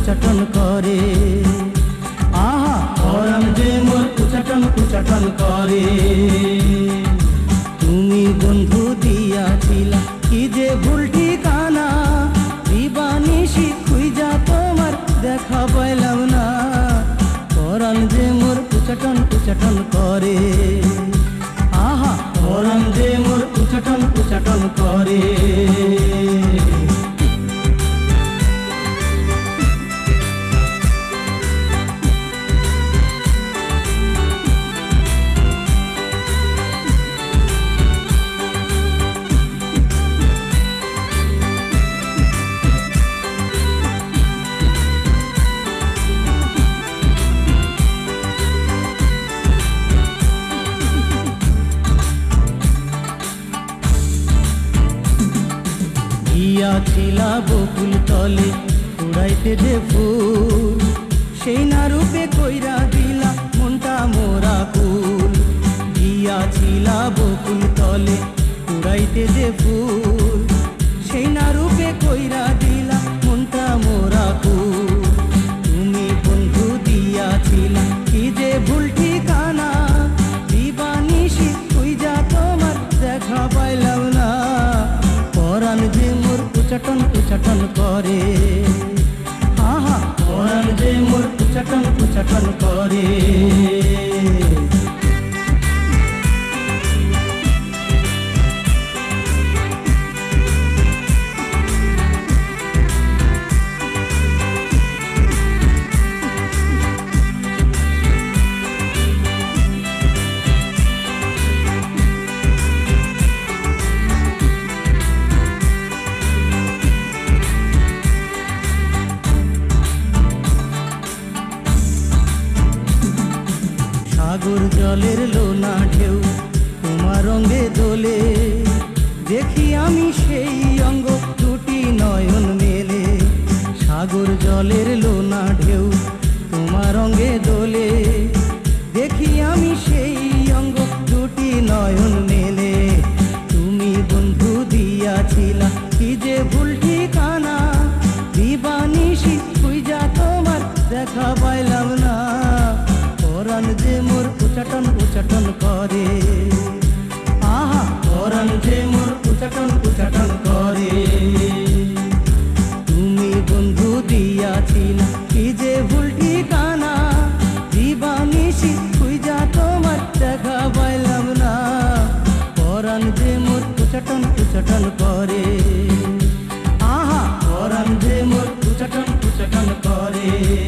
উচাটন করে। আহা পরাণ যে মোর উচাটন করে। তুমি বন্ধু দিয়াছিলা কি যে ভুল ঠিকানা, দিবানিশি খুঁজা তোমার দেখা পাইলাম না। পরাণ যে মোর উচাটন করে। আহা পরাণ যে মোর উচাটন করে। গিয়াছিলা বকুল তলে উড়াইতে যে ফুল, সেই না রূপে কইরা দিলা মনটা মোরা কুল। গিয়াছিলা বকুল তলে উড়াইতে যে ফুল, সেই না রূপে কইরা দিলা মনটা মোরা কুল। তুমি বন্ধু দিয়াছিলা কি যে ভুল ঠিকানা, দিবানিশি খুঁজা তোমার দেখা পাইলাম না। পরাণ যে মোর উচাটন করে। আহা পরাণ যে মোর উচাটন করে। সাগর জলের লোনা ঢেউ তোমার রঙে দোলে, দেখি আমি সেই অঙ্গ দুটি নয়ন মেলে। সাগর জলের লোনা ঢেউ তোমার রঙে দোলে, দেখি আমি সেই অঙ্গ দুটি নয়ন মেলে। তুমি বন্ধু দিয়াছিলা কি যে ভুল ঠিকানা, দিবানিশি খুঁজা তোমার দেখা পাইলাম না। পরাণ যে মোর উচাটন করে। আহা পরাণ যে মোর উচাটন করে। তুমি বন্ধু দিয়াছিলা কি যে ভুল ঠিকানা, দিবানিশি খুঁজা তোমার দেখা পাইলাম না। পরাণ যে মোর উচাটন করে। আহা পরাণ যে মোর উচাটন করে।